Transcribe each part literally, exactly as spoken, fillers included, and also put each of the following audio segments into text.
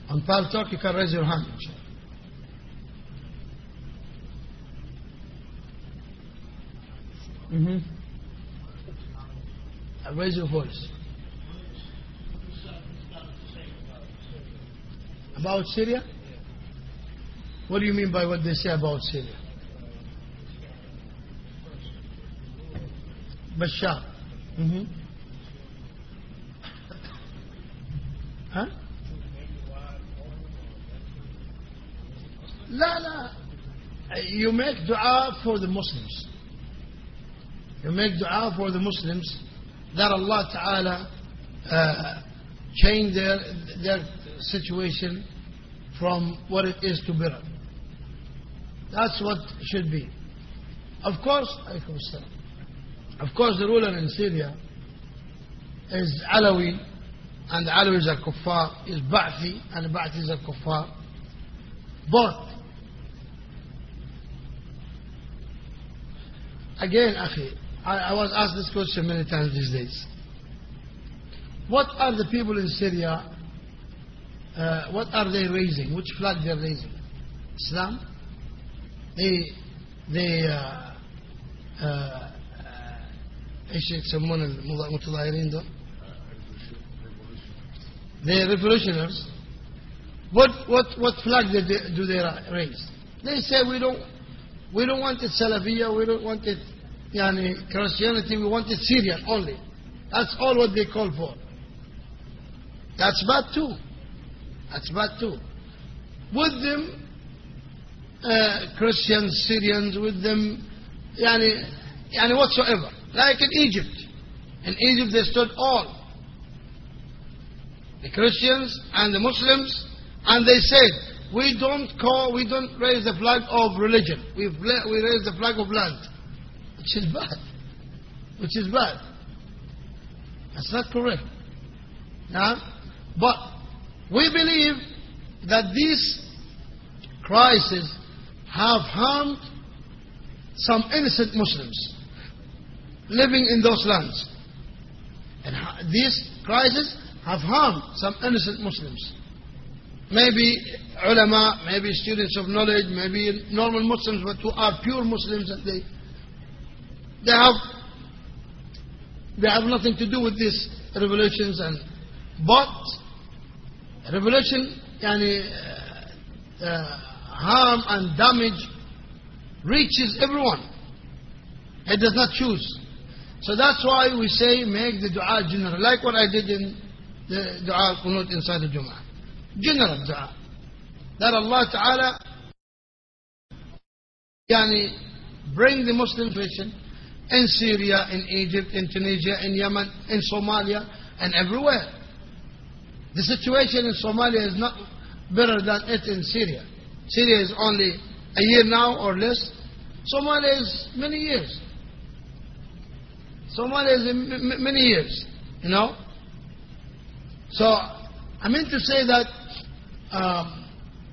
On Pal Talk, you can raise your hand. Mm-hmm. Uh, raise your voice. About Syria? What do you mean by what they say about Syria? Bashar. Mm-hmm. Huh? لا لا. You make dua for the Muslims. You make dua for the Muslims that Allah Ta'ala uh, change their, their situation from what it is to better. That's what should be. Of course, of course the ruler in Syria is Alawi, and the Alawis are kuffar, is Ba'thi, and the Ba'this are kuffar. But again, Akhi, I, I was asked this question many times these days. What are the people in Syria, uh, what are they raising? Which flag they are raising? Islam? They, they, uh, uh, ايش يسمون المتظاهرين دول؟ They are revolutionaries. What, what, what flag do they, do they raise? They say we don't, we don't want it Salafiyya, we don't want it yani, Christianity, we want it Syrian only. That's all what they call for. That's bad too. That's bad too. With them, uh, Christians, Syrians, with them, yani, yani whatsoever. Like in Egypt. In Egypt they stood all. The Christians and the Muslims, and they said, we don't call, we don't raise the flag of religion. We we raise the flag of land, which is bad. Which is bad. That's not correct. Now, but we believe that these crises have harmed some innocent Muslims living in those lands, and these crises have harmed some innocent Muslims. Maybe ulama, maybe students of knowledge, maybe normal Muslims, but who are pure Muslims, and they they have they have nothing to do with these revolutions. And but revolution, yani, uh, uh, harm and damage reaches everyone. It does not choose. So that's why we say make the dua general, like what I did in the dua al-qunut inside the Jum'ah. General dua. That Allah Ta'ala yani, bring the Muslim nation in Syria, in Egypt, in Tunisia, in Yemen, in Somalia, and everywhere. The situation in Somalia is not better than it in Syria. Syria is only a year now or less. Somalia is many years. Somalia is in many years, you know. So, I mean to say that, um,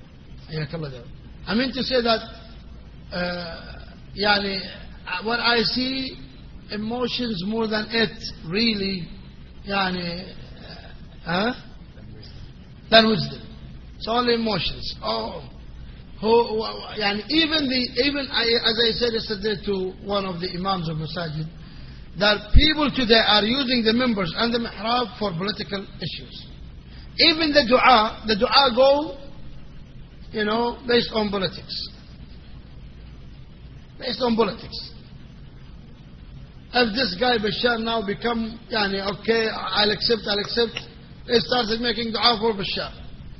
I mean to say that, uh, yani, what I see, emotions more than it, really, yani, uh, than wisdom. It's only emotions. Oh, who, yani, even the, even I, as I said yesterday to one of the imams of Masajid, that people today are using the members and the mihrab for political issues. Even the dua, the dua go, you know, based on politics. Based on politics. If this guy Bashar now become, yani, okay, I'll accept, I'll accept, they started making dua for Bashar.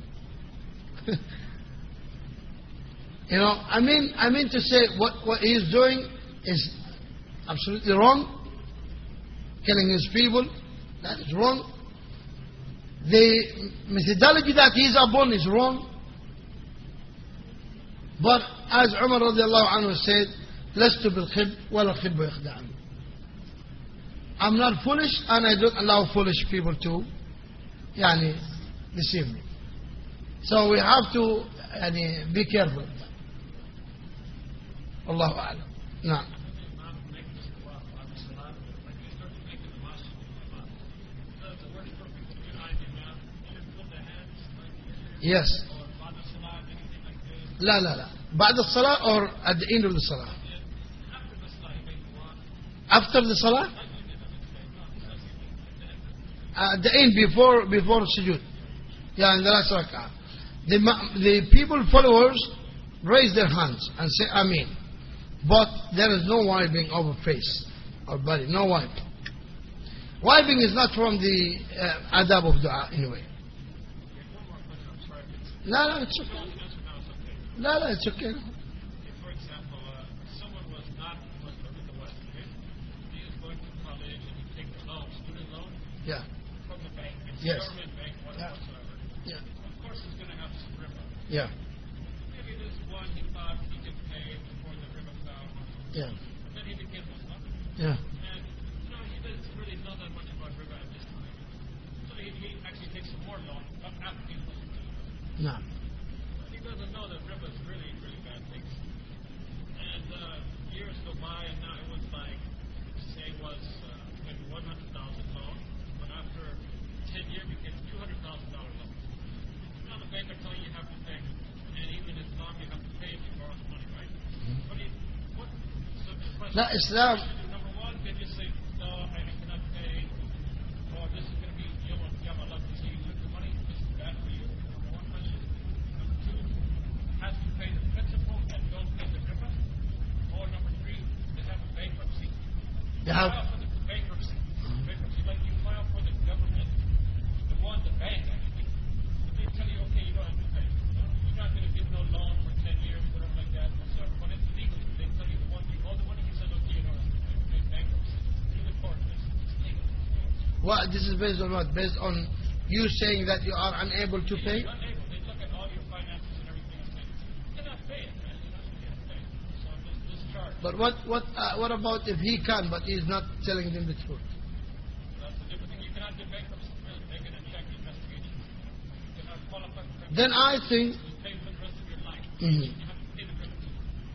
You know, I mean, I mean to say what, what he is doing is absolutely wrong. Killing his people, that is wrong. The methodology that he is upon is wrong. But as Umar radiallahu anhu said, لست بالخب ولا الخب يخدعني. I'm not foolish, and I don't allow foolish people to يعني, deceive me. So we have to يعني, be careful. Allahu a'lam. نعم. Yes. لا لا لا بعد الصلاة or at the end of the salah. After the salah? At the end, before before sujood. Yeah, in the last rak'ah. The, the people, followers, raise their hands and say Ameen. But there is no wiping over face or body. No wiping. Wiping is not from the uh, adab of dua anyway. No, no, it's okay. No, no, it's okay. For example, uh, someone was not Muslim in the West, okay? He is going to college and he takes a loan, student loan, Yeah. from the bank. It's Yes. a government bank, Yeah. whatsoever. Yeah. Of course, he's going to have some riba. Yeah. Maybe this one he thought he could pay before the riba fell. Yeah. Then he became Muslim. Yeah. And, you know, he doesn't really know that much about riba at this time. So he, he actually takes some more loan after he's Muslim. No. But he doesn't know that riba is really, really bad things. And uh, years go by, and now it was like, say, it was uh, maybe one hundred thousand loan, but after ten years, it became two hundred thousand dollar loan. Now the bank are telling you you have to pay, and even as long you have to pay if you borrow money, right? Mm-hmm. What do you, what? So the question, لا إسلام. number one, they just say, no, I cannot pay, or this is going to be Yom Yom Allah to see you with the money. This is bad for you. Number one question. Number two, has to pay the principal and don't pay the riba. Or number three, they have a bankruptcy. You have. File for the bankruptcy. Bankruptcy, like you file for the government, the one, the bank actually. But they tell you, okay, you don't have to pay. No, you're not going to give no loan for ten years, whatever like that. So when it's legal, they tell you the one you owe the money, you said, okay, you don't have to pay. Pay bankruptcy. Through the court, it's, it's legal. Well, this is based on what? Based on you saying that you are unable to pay? You're unable. They look at all your finances and everything and say, you cannot pay it, man. You're not going to pay it. So this, this charge. But what what uh, what about if he can, but he is not telling them the truth? That's a different thing. You cannot do bankruptcy. Really. They're going to check the investigation. You cannot qualify for bankruptcy. Then I think. You pay for the rest of your life. Mhm. You have to pay the bankruptcy.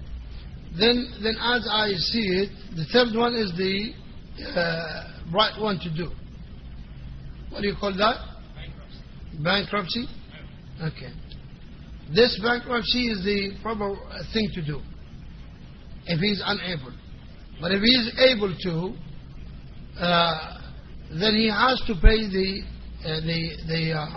Then then as I see it, the third one is the uh, right one to do. What do you call that? Bankruptcy. Bankruptcy. Okay. This bankruptcy is the proper thing to do if he is unable. But if he is able to, uh, then he has to pay the uh, the the uh,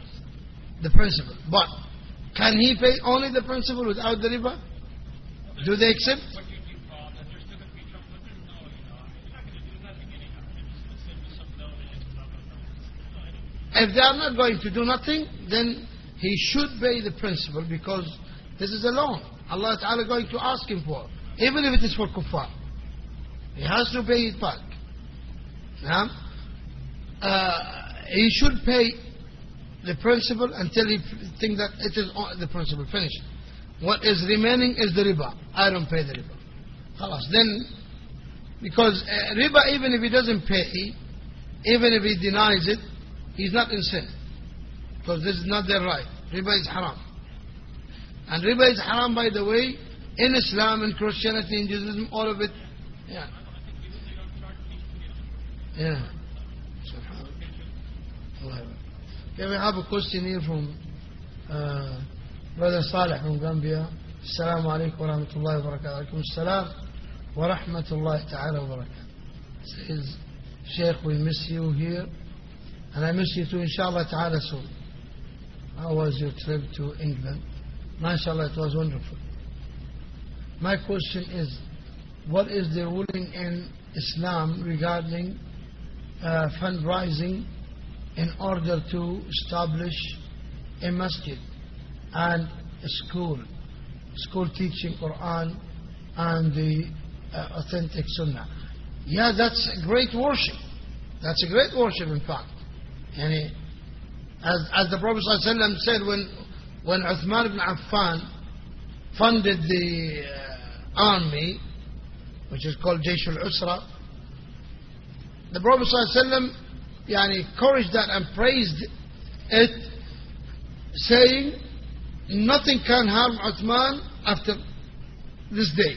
the principal. But can he pay only the principal without the riba? Do they accept? What you do, Paul, that there's going to be trouble. But there's no, you know, you're not going to do nothing anyhow. You're just going to send you some loan and blah, blah, blah. No, I don't. If they are not going to do nothing, then he should pay the principal because this is a loan. Allah Ta'ala is going to ask him for, even if it is for kuffar. He has to pay it back. Yeah? Uh, he should pay the principal until he thinks that it is on- the principal finished. What is remaining is the riba. I don't pay the riba. Khalas. Then, because uh, riba, even if he doesn't pay, even if he denies it, he's not in sin. Because this is not their right. Riba is haram. And riba is haram, by the way, in Islam, in Christianity, in Judaism, all of it. Yeah. Yeah. Subhanallah. Okay, we have a question here from uh, Brother Saleh from Gambia. Assalamu alaikum wa rahmatullahi wa barakatuh. Alaikum assalam wa rahmatullahi ta'ala wa barakatuh. Says, Sheikh, we miss you here. And I miss you too, inshallah ta'ala, soon. How was your trip to England? MashaAllah, it was wonderful. My question is, what is the ruling in Islam regarding uh, fundraising in order to establish a masjid and a school, school teaching Quran and the uh, authentic Sunnah? Yeah, that's a great worship. That's a great worship, in fact. Yani, as, as the Prophet ﷺ said, when, when Uthman ibn Affan funded the uh, army, which is called Jaysh al-Usra, the Prophet ﷺ yani, encouraged that and praised it, saying, nothing can harm Uthman after this day,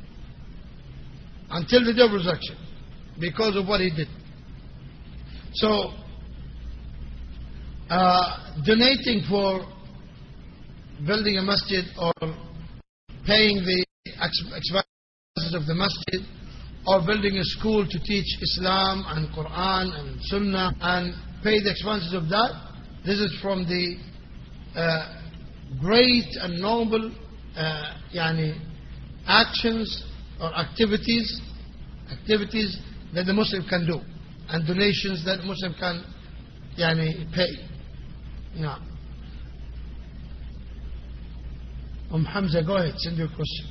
until the day of resurrection, because of what he did. So, uh, donating for building a masjid or paying the expenses of the masjid or building a school to teach Islam and Quran and Sunnah and pay the expenses of that, this is from the uh, great and noble uh, yani, actions or activities activities that the Muslim can do and donations that the Muslim can yani, pay. Yeah. Umm Hamza, go ahead, send your question.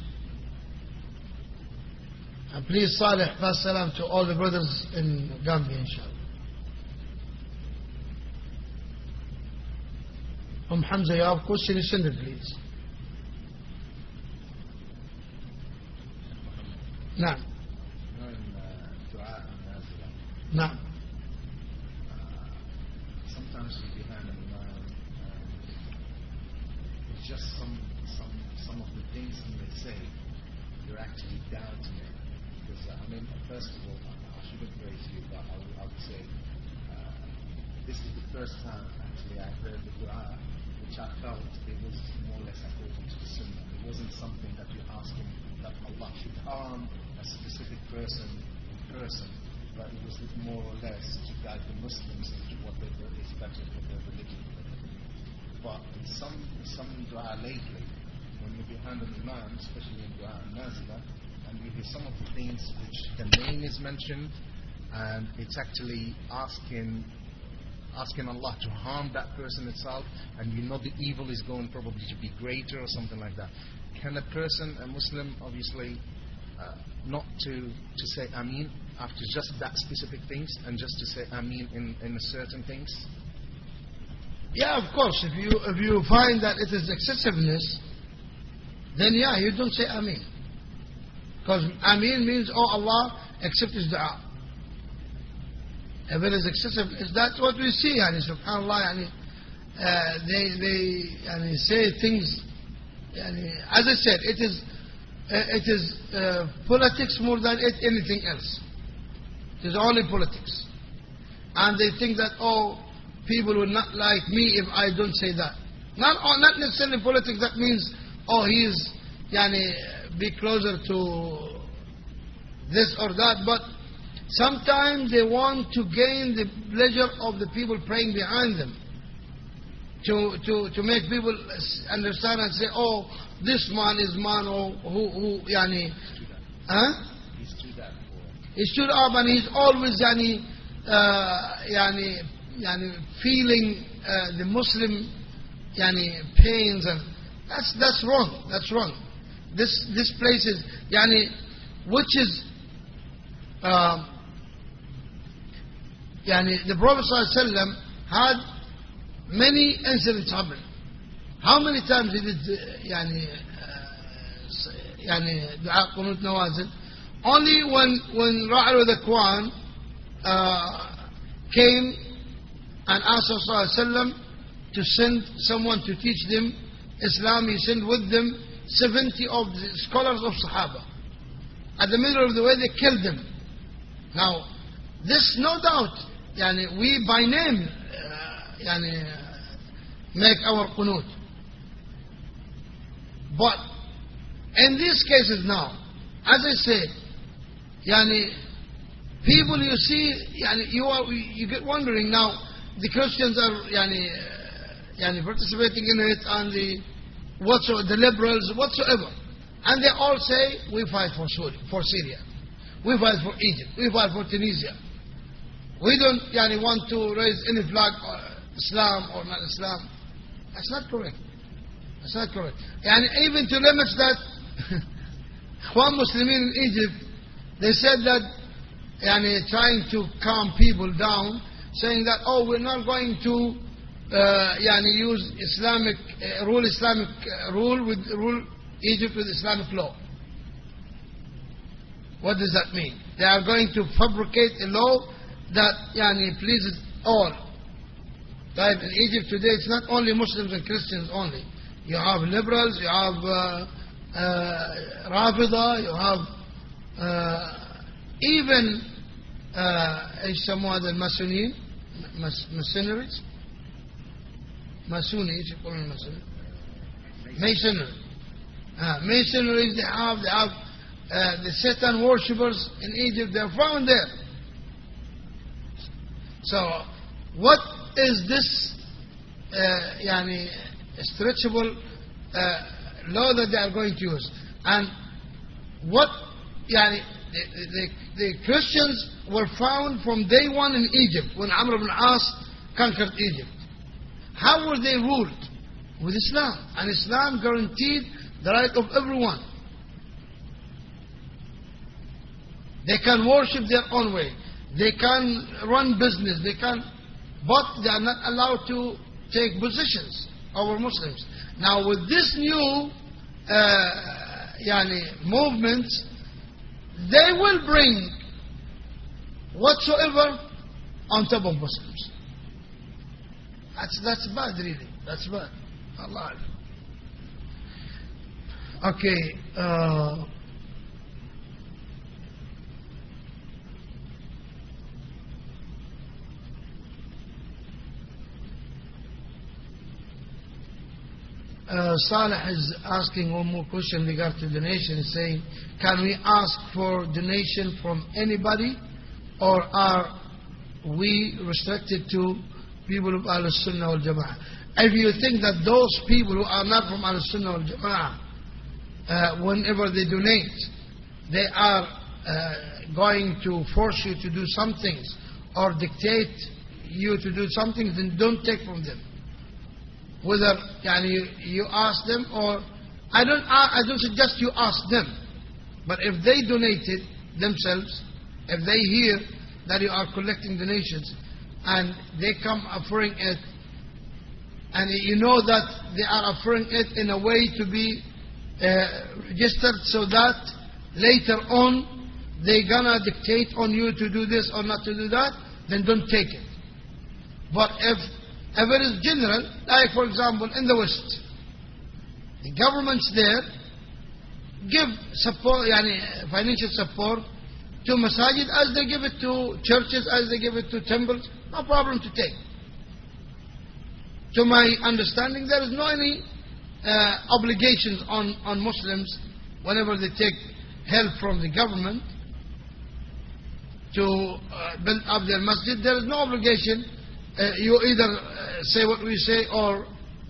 And please, Saleh, pass salam to all the brothers in Gambia, inshallah. Umm Hamza, you have a question, you send it, please. نعم. نعم. Sometimes you behind an imam, it's just some, some, some of the things he may say, you're actually doubting it. Because, uh, I mean, first of all, I shouldn't praise you, but I would, I would say, uh, this is the first time, actually, I heard the dua, which I felt it was more or less according to the sunnah. It wasn't something that you're asking that Allah should harm a specific person in person, but it was more or less to guide the Muslims into whatever is better for their religion. But in some, some dua lately, when you're behind an imam, especially in dua al-nazila, and you hear some of the things which the name is mentioned, and it's actually asking asking Allah to harm that person itself, and you know the evil is going probably to be greater or something like that. Can a person, a Muslim, obviously, uh, not to, to say Ameen after just that specific things, and just to say Ameen in, in certain things? Yeah, of course. If you if you find that it is excessiveness, then yeah, you don't say Ameen. Because Ameen means, oh Allah, accept his dua. If it is excessiveness, that's what we see. Yani, subhanAllah, yani, uh, they, they yani, say things. Yani, as I said, it is, uh, it is uh, politics more than it, anything else. It is only politics. And they think that, oh, people will not like me if I don't say that. Not, oh, not necessarily politics, that means, oh, he is, yani, be closer to this or that, but sometimes they want to gain the pleasure of the people praying behind them. To, to, to make people understand and say, oh, this man is man, or who, who, yani, huh? He stood up for He stood up and he's always, yani, uh, yani, yani, feeling uh, the Muslim, yani, pains, and that's, that's wrong, that's wrong. This, this place is, yani, which is, um, yani, the Prophet ﷺ had many incidents happen. How many times he did uh, yani, uh, yani, dua qunut nawazil? Only when, when Ra'al the Quran uh, came and asked Rasulullah to send someone to teach them Islam, he sent with them seventy of the scholars of Sahaba. At the middle of the way, they killed them. Now, this no doubt, yani, we by name uh, yani, uh, make our qunut. But in these cases now, as I said, yani, people you see, yani, you, are, you get wondering now, the Christians are yani, uh, yani, participating in it, and the, whatsoever, the liberals, whatsoever. And they all say, we fight for Syria, for Syria. We fight for Egypt. We fight for Tunisia. We don't yani, want to raise any flag, or Islam or not Islam. That's not correct. That's not correct. And even to limit that, Ikhwan Muslimin in Egypt, they said that, yani, trying to calm people down, saying that, oh, we're not going to uh, yani, use Islamic, uh, rule Islamic uh, rule with rule Egypt with Islamic law. What does that mean? They are going to fabricate a law that yani, pleases all. Like in Egypt today, it's not only Muslims and Christians only. You have liberals, you have uh, uh, Rafida, you have uh, even ايش يسموها هذا الماسونيين mercenaries ماسوني ايش يقولون الماسوني Masonry. Uh, masonry, they have, they have uh, the Satan worshippers in Egypt, they are found there. So, what is this uh, yani, stretchable uh, law that they are going to use? And what yani, the, the, the Christians were found from day one in Egypt when Amr ibn As conquered Egypt. How were they ruled? With Islam. And Islam guaranteed the right of everyone. They can worship their own way. They can run business. They can, but they are not allowed to take positions over Muslims. Now with this new uh, yani, movement, they will bring whatsoever on top of Muslims. That's, that's bad really. That's bad. Allah. Okay. Uh, Uh, Saleh is asking one more question regarding to donation. He's saying, can we ask for donation from anybody, or are we restricted to people of Ahl Sunnah wal Jama'ah? If you think that those people who are not from Ahl Sunnah wal Jama'ah, uh, whenever they donate, they are uh, going to force you to do some things or dictate you to do something, then don't take from them. Whether yani, you, you ask them, or I don't, I don't suggest you ask them, but if they donated themselves, if they hear that you are collecting donations and they come offering it, and you know that they are offering it in a way to be uh, registered so that later on they're gonna dictate on you to do this or not to do that, then don't take it. But if If it is general, like for example in the West, the governments there give support, yani financial support to masajid as they give it to churches, as they give it to temples, no problem to take. To my understanding, there is no any uh, obligations on, on Muslims whenever they take help from the government to uh, build up their masjid. There is no obligation. Uh, you either uh, say what we say, or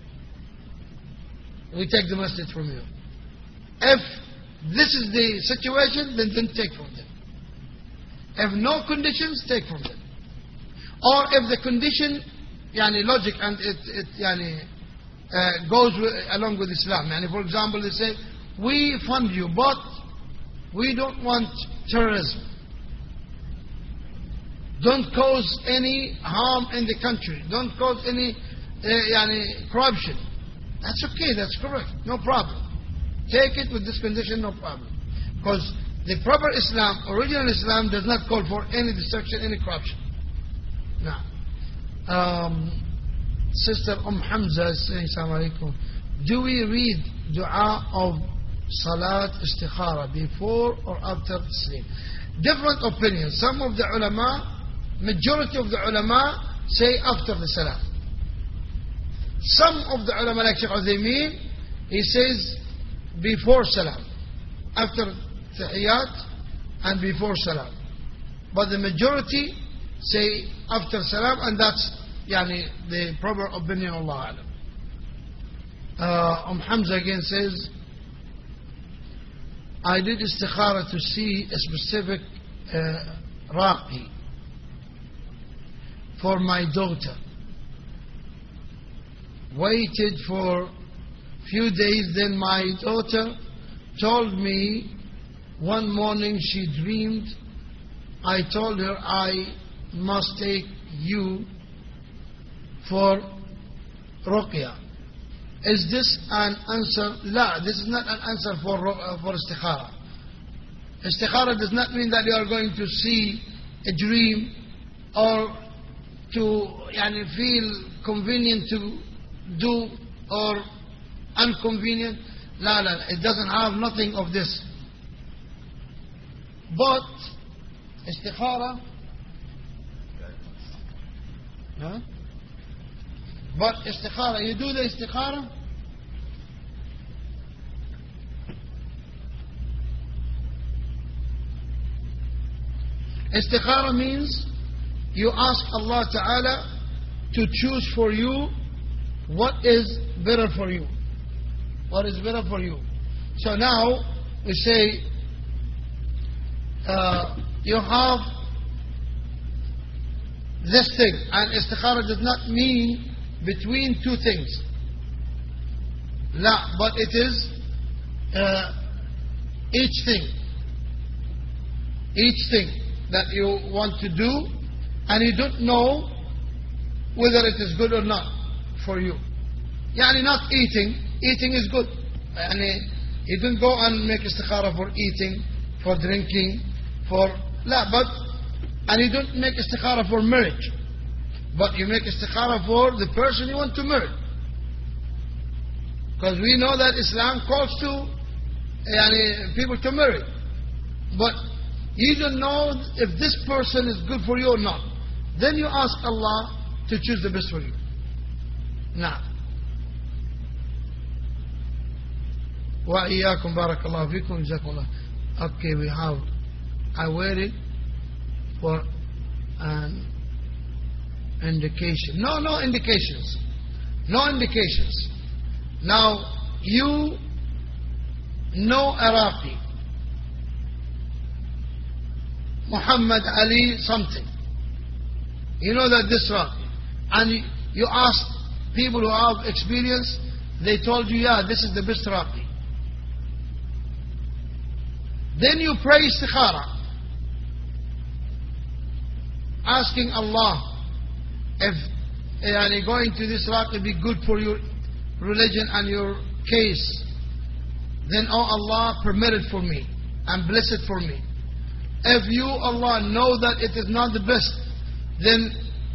we take the message from you. If this is the situation, then don't take from them. If no conditions, take from them. Or if the condition, yani logic, and it, it yani, uh, goes with, along with Islam. Yani for example, they say, we fund you, but we don't want terrorism. Don't cause any harm in the country. Don't cause any uh, yani, corruption. That's okay, that's correct. No problem. Take it with this condition, no problem. Because the proper Islam, original Islam, does not call for any destruction, any corruption. Now, um, Sister Umm Hamza is saying, Assalamu alaikum. Do we read dua of Salat Istikhara before or after sleep? Different opinions. Some of the ulama, majority of the ulama say after the salah. Some of the ulama, like Shaykh Uthaymeen, he says before salah, after tahiyyat and before salah. But the majority say after salam, and that's yani, the proper opinion, Allah alam. Uh, Umm Hamza again says, I did istikhara to see a specific uh, raqi for my daughter. Waited for few days, then my daughter told me one morning she dreamed. I told her I must take you for ruqya. Is this an answer? La, this is not an answer for uh, for istikhara. Istikhara does not mean that you are going to see a dream or to yani, feel convenient to do or inconvenient. La, la, it doesn't have nothing of this. But istikhara, huh? But istikhara, you do the istikhara Istikhara means you ask Allah Ta'ala to choose for you what is better for you. What is better for you. So now we say uh, you have this thing, and istikhara does not mean between two things. La, but it is uh, each thing. Each thing that you want to do, and you don't know whether it is good or not for you. Yani not eating. Eating is good. Yani you don't go and make istikhara for eating, for drinking, for la, but and you don't make istikhara for marriage, but you make istikhara for the person you want to marry. Because we know that Islam calls to yani, people to marry, but you don't know if this person is good for you or not. Then you ask Allah to choose the best for you. Now, وَإِيَّاكُمْ بَارَكَ اللَّهُ فِيكُمْ جَزَاكُمُ اللَّهُ. Okay, we have, I waited for an indication. No, no indications. No indications. Now, you know Iraqi. Muhammad Ali something. You know that this Iraqi. And you ask people who have experience, they told you, yeah, this is the best Iraqi. Then you pray istikhara, asking Allah if yani, going to this Iraqi be good for your religion and your case. Then, oh Allah, permit it for me and bless it for me. If you, Allah, know that it is not the best, then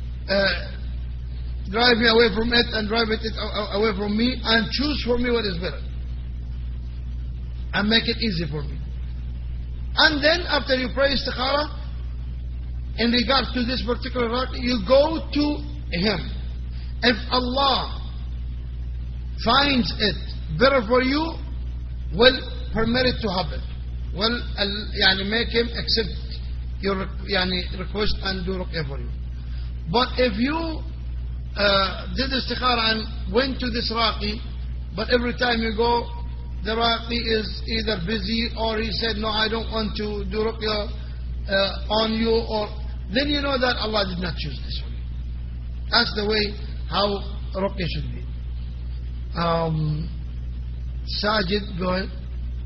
uh, drive me away from it and drive it away from me and choose for me what is better. And make it easy for me. And then after you pray istikhara, in regards to this particular Iraqi, you go to him. If Allah finds it better for you, will permit it to happen. Will yani, make him accept your yani, request and do ruqyah for you. But if you uh, did istikhara and went to this Raqi, but every time you go, the Raqi is either busy or he said, no, I don't want to do ruqyah uh, on you, or then you know that Allah did not choose this for you. That's the way how ruqyah should be. Um, Sajid, go ahead.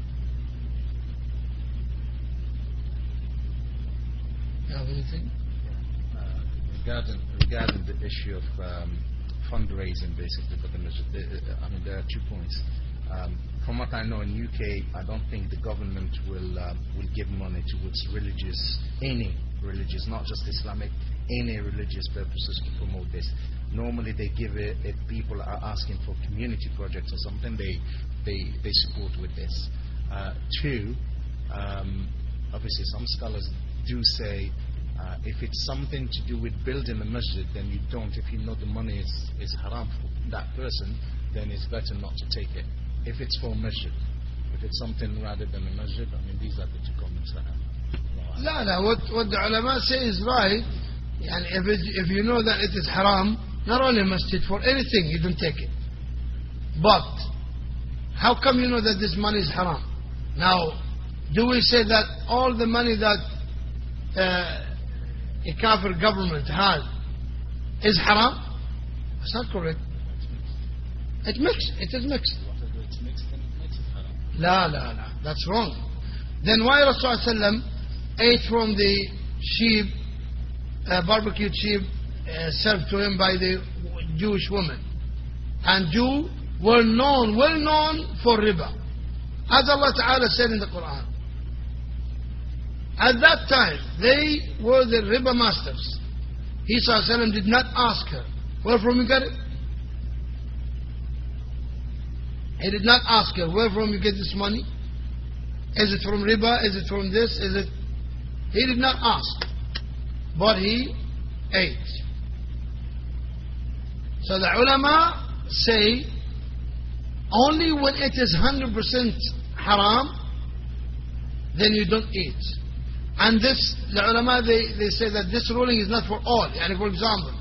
You have anything? Uh, regarding, regarding the issue of um, fundraising, basically, for the masjid, I mean, there are two points. Um, from what I know in U K, I don't think the government will uh, will give money towards religious, any religious, not just Islamic, any religious purposes to promote this. Normally they give it, if people are asking for community projects or something, they they, they support with this. Uh, two, um, obviously some scholars do say uh, if it's something to do with building a masjid, then you don't, if you know the money is, is haram for that person, then it's better not to take it. If it's for masjid, if it's something rather than a masjid, I mean, these are the two comments I have. لا لا what, what the ulama say is right. And if, it, if you know that it is haram, not only masjid, for anything you don't take it. But how come you know that this money is haram? Now, do we say that all the money that uh, a kafir government has is haram? That's not correct. It mixed. It is mixed. Whatever it's mixed, then it makes it haram. La la la. That's wrong. Then why Rasulullah ate from the sheep, uh, barbecued sheep uh, served to him by the Jewish woman? And Jew were known, well known for riba. As Allah Ta'ala said in the Quran. At that time, they were the riba masters. He ﷺ did not ask her, where from you get it? He did not ask her, where from you get this money? Is it from riba? Is it from this? Is it? He did not ask. But he ate. So the ulama say, only when it is one hundred percent haram, then you don't eat. And this, the ulama, they, they say that this ruling is not for all. Yani for example,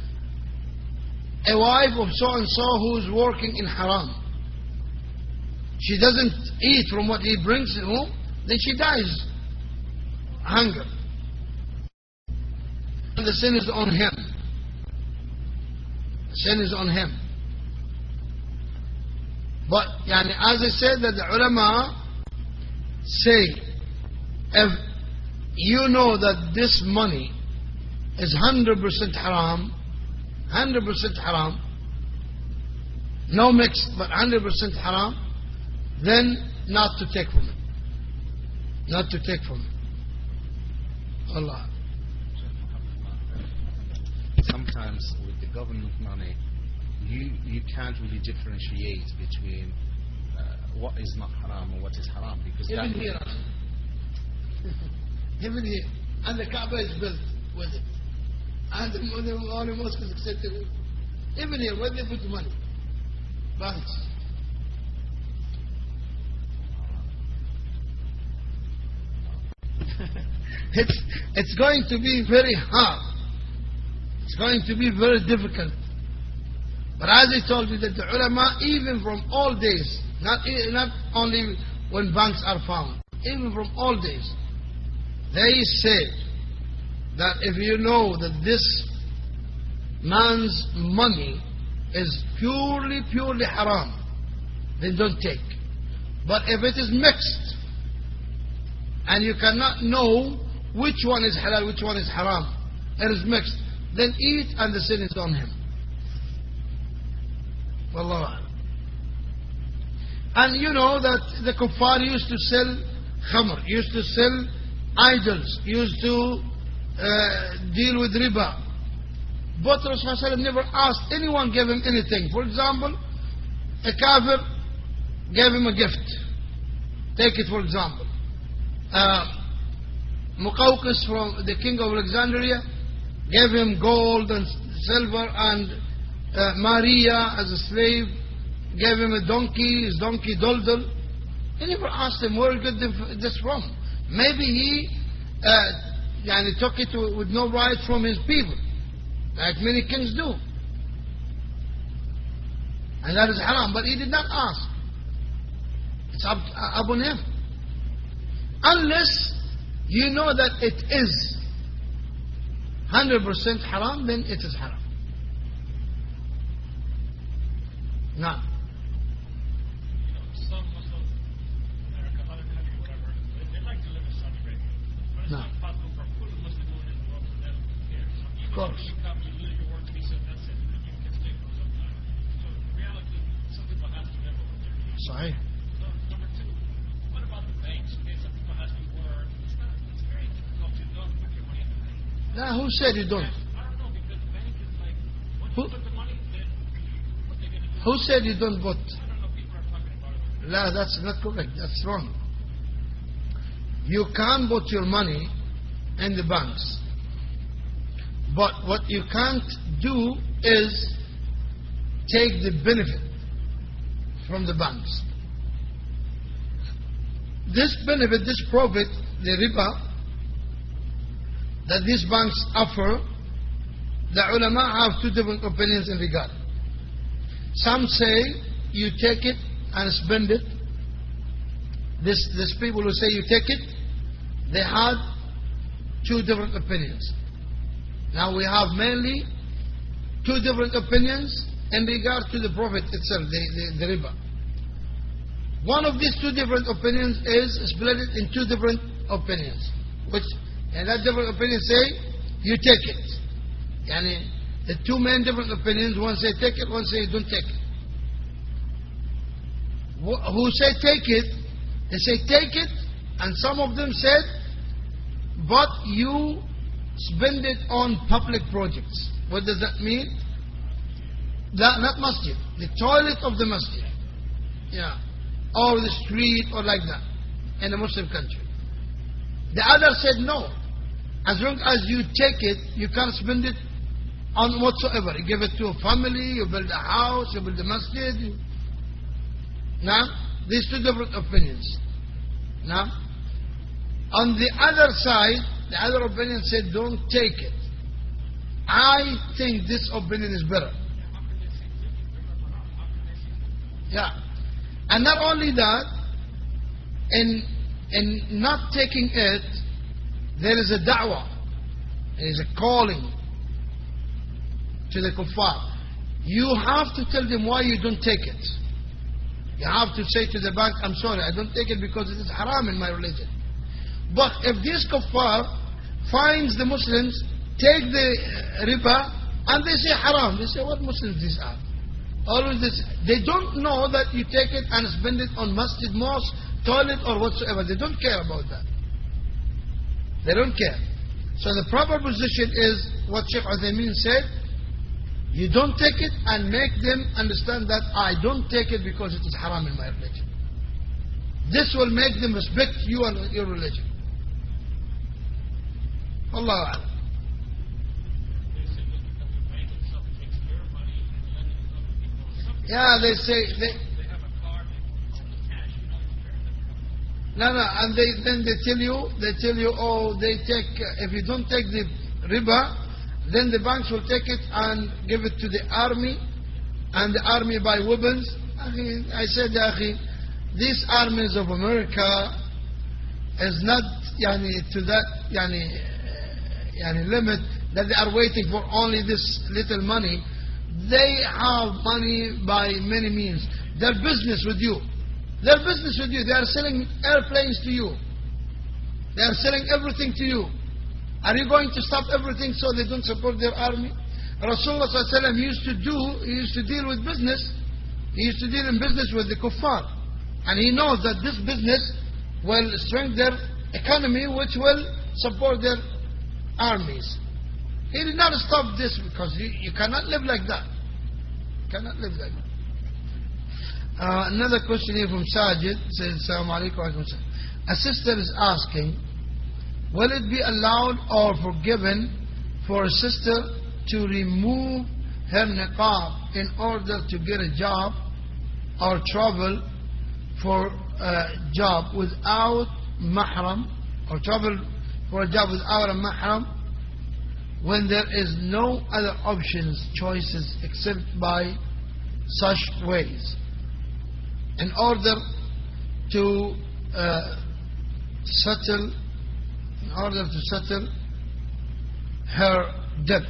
a wife of so-and-so who's working in haram, she doesn't eat from what he brings home, then she dies hunger. And the sin is on him. The sin is on him. But yani, as I said, that the ulama say, if you know that this money is one hundred percent haram, one hundred percent haram, no mix, but one hundred percent haram, then not to take from it. Not to take from it. Allah. Sometimes with the government money, you, you can't really differentiate between uh, what is not haram and what is haram. Because Even that here, even here, and the Kaaba is built with it, and the, the only mosque is accepted. Even here, where they put the money? Banks. it's it's going to be very hard. It's going to be very difficult. But as I told you, that the ulama, even from all days, not not only when banks are found, even from all days, they say that if you know that this man's money is purely, purely haram, then don't take. But if it is mixed, and you cannot know which one is halal, which one is haram, it is mixed, then eat and the sin is on him. Wallahu a'lam. And you know that the kuffar used to sell khamr, used to sell idols, used to uh, deal with riba. But Rasulullah never asked anyone, gave him anything. For example, a kafir gave him a gift. Take it for example. Uh, Muqawqis from the king of Alexandria gave him gold and silver, and uh, Maria as a slave gave him a donkey, his donkey Duldul. He never asked him where he got this from. Maybe he uh, yani took it with no right from his people, like many kings do. And that is haram, but he did not ask. It's up, up on him. Unless you know that it is one hundred percent haram, then it is haram. Now, You know, some Muslims, America, other country, whatever, they, they like to live in Saudi Arabia. But it's No. not possible for a full Muslim in the world for them here. So even Of course. if you come, you lose your work visa, that's it. And you can stay for some time. So in reality, some people have to live over there. Sahih. So, number two, what about the banks? Okay, some people have to work. It's not, it's very difficult to don't put your money in the bank. Now, who said you don't? I don't know, because the bank is like, once Who- you put the money, then what they're going to do. Who said you don't vote? I don't know, people are talking about it. No, that's not correct. That's wrong. You can put your money in the banks. But what you can't do is take the benefit from the banks. This benefit, this profit, the riba that these banks offer, the ulama have two different opinions in regard. Some say you take it and spend it. This, these people who say you take it, they had two different opinions. Now we have mainly two different opinions in regard to the profit itself, the, the, the riba. One of these two different opinions is split it in two different opinions, which, and that different opinions say you take it. Yani, the two main different opinions, one say take it, one say don't take it. Wh- Who say take it, they say take it, and some of them said, but you spend it on public projects. What does that mean? That, not masjid, the toilet of the masjid. Yeah. Or the street, or like that, in a Muslim country. The other said no. As long as you take it, you can't spend it on whatsoever. You give it to a family, you build a house, you build a masjid. You... Now, these two different opinions. Now, On the other side, the other opinion said, don't take it. I think this opinion is better. Yeah. And not only that, in, in not taking it, there is a da'wah. There is a calling to the kuffar. You have to tell them why you don't take it. You have to say to the bank, I'm sorry, I don't take it because it is haram in my religion. But if this kuffar finds the Muslims, take the riba, and they say haram, they say, what Muslims these are? Always this. They don't know that you take it and spend it on masjid, mosque, toilet or whatsoever. They don't care about that. They don't care. So the proper position is what Shaykh Uthaymeen said. You don't take it and make them understand that I don't take it because it is haram in my religion. This will make them respect you and your religion. Allahu Akbar. Yeah, they say they. No, no, and they then they tell you, they tell you, oh, they take. Uh, if you don't take the riba, then the banks will take it and give it to the army, and the army buy weapons. I said, Akhi, these armies of America is not yani, to that yani, yani limit that they are waiting for only this little money. They have money by many means. Their business with you. Their business with you. They are selling airplanes to you. They are selling everything to you. Are you going to stop everything so they don't support their army? Rasulullah sallallahu alaihi wasallam used to do, he used to deal with business. He used to deal in business with the kuffar. And he knows that this business will strengthen their economy, which will support their armies. He did not stop this because you, you cannot live like that. You cannot live like that. Uh, another question here from Sajid says, Assalamu alaikum wa alaikum salam. A sister is asking, will it be allowed or forgiven for a sister to remove her niqab in order to get a job or travel for a job without mahram, or travel for a job without a mahram, when there is no other options, choices except by such ways, in order to uh, settle, in order to settle her debt?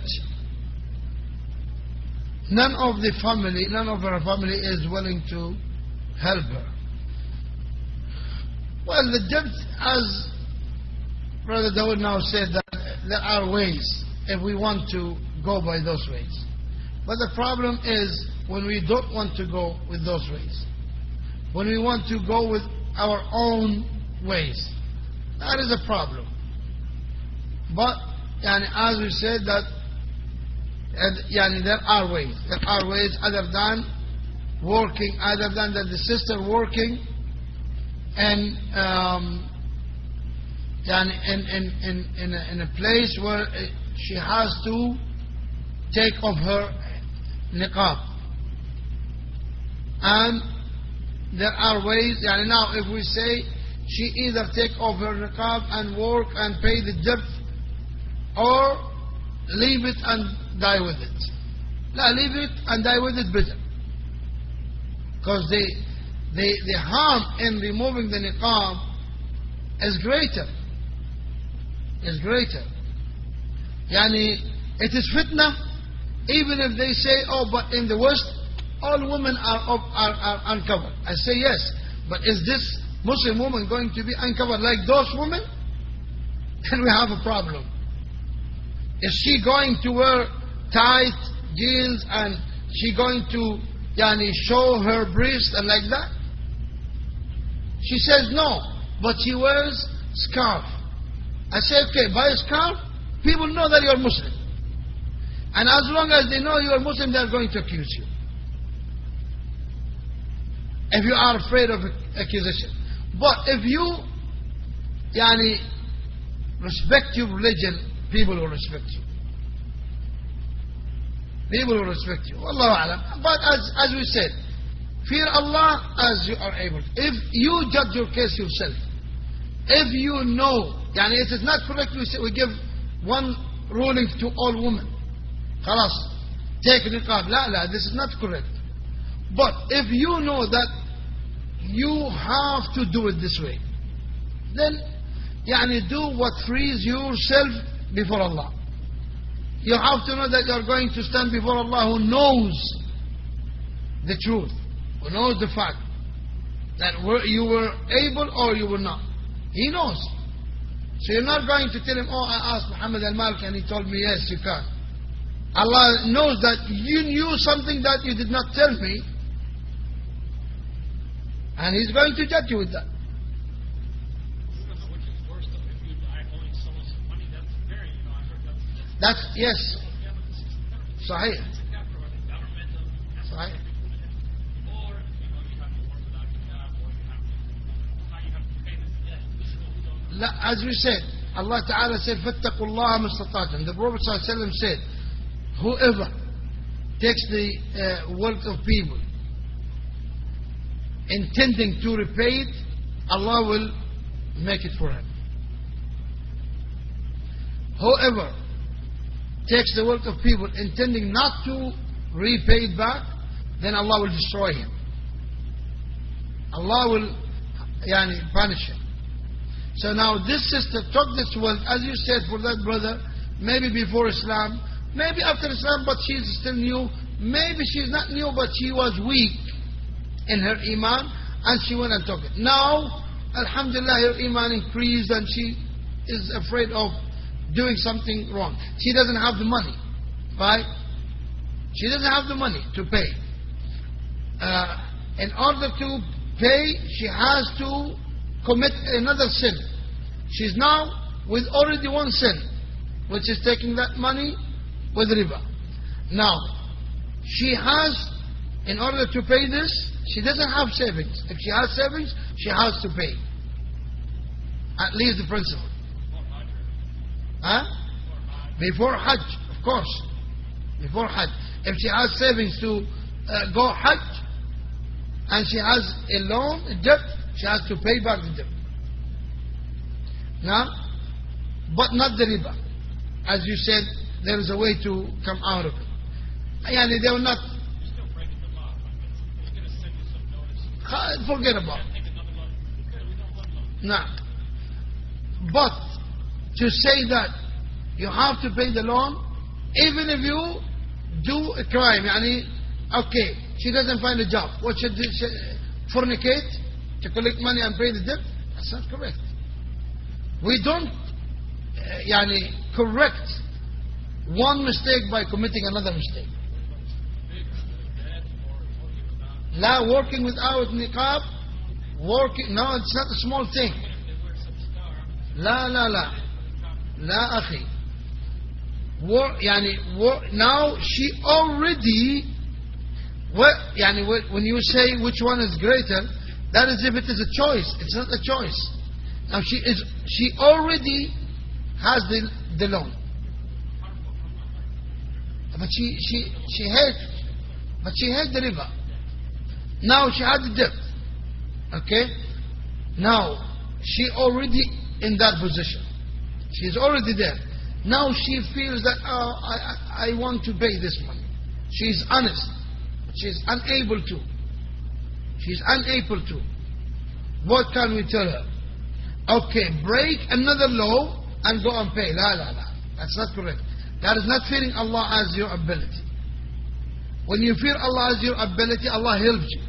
None of the family, none of her family is willing to help her. Well, the debt, as Brother Dawood now said, that there are ways if we want to go by those ways. But the problem is when we don't want to go with those ways. When we want to go with our own ways. That is a problem. But yani, as we said that and, yani, there are ways. There are ways other than working, other than that the sister working and um, yani, in, in, in, in, a, in a place where she has to take off her niqab. And there are ways, yani now if we say she either take off her niqab and work and pay the debt, or leave it and die with it. No, leave it and die with it better. Because the, the, the harm in removing the niqab is greater. Is greater. Yani, it is fitna, even if they say, oh, but in the West, all women are, are, are uncovered. I say yes, but is this Muslim woman going to be uncovered like those women? Then we have a problem. Is she going to wear tight jeans and she going to yani, show her breast and like that? She says no, but she wears scarf. I say, okay, buy a scarf, people know that you're Muslim. And as long as they know you're Muslim, they're going to accuse you. If you are afraid of accusation. But if you yani, respect your religion, people will respect you. People will respect you. Wallahu alam. But as, as we said, fear Allah as you are able. If you judge your case yourself, If you know, yani it is not correct we say we give one ruling to all women. خلاص, take niqab. La la, this is not correct. But if you know that you have to do it this way, then yani do what frees yourself before Allah. You have to know that you are going to stand before Allah who knows the truth, who knows the fact that you were able or you were not. He knows. So you're not going to tell him, oh, I asked Muhammad al-Malik and he told me, yes, you can. Allah knows that you knew something that you did not tell me, and He's going to judge you with that. Which is worse, though, if you die owing someone some money, that's very, you know, I heard that's... That's, yes. Sahih. Sahih. Or, you know, you have to work without a job, or you have to, how you have to pay this debt. La, as we said, Allah Ta'ala said, فَاتَّقُوا اللَّهَ مَسْتَطَعْتُمْ. The Prophet ﷺ said, whoever takes the uh, wealth of people intending to repay it, Allah will make it for him. Whoever takes the wealth of people intending not to repay it back, then Allah will destroy him. Allah will yani, punish him. So now this sister took this wealth, as you said, for that brother, maybe before Islam, maybe after Islam, but she's still new. Maybe she's not new, but she was weak in her iman, and she went and took it. Now, alhamdulillah, her iman increased, and she is afraid of doing something wrong. She doesn't have the money, right? She doesn't have the money to pay. Uh, in order to pay, she has to commit another sin. She's now with already one sin, which is taking that money with riba. Now, she has, in order to pay this, she doesn't have savings. If she has savings, she has to pay. At least the principal. Huh? Before Hajj, of course. Before Hajj. If she has savings to uh, go Hajj, and she has a loan, a debt, she has to pay back the debt. Now, but not the riba. As you said, there is a way to come out of it. Yani they will not... Still breaking the law. He's going to send you some notice. Forget about it. Take another loan. Good, we don't want loan. Now, but to say that you have to pay the loan, even if you do a crime, yani, okay, she doesn't find a job. What should she fornicate to collect money and pay the debt? That's not correct. We don't uh, yani, correct one mistake by committing another mistake. La, working without niqab, working, no, it's not a small thing. La, la, la. La, akhi. War, yani, war, now she already, what, yani, when you say which one is greater, that is if it is a choice. It's not a choice. Now she is, she already has the, the loan. But she, she, she had, but she had the riba. Now she had the debt. Okay? Now, she already in that position. She's already there. Now she feels that, oh, I, I, I want to pay this money. She's honest. She's unable to. She's unable to. What can we tell her? Okay, break another law and go and pay. La, la, la. That's not correct. That is not fearing Allah as your ability. When you fear Allah as your ability, Allah helps you.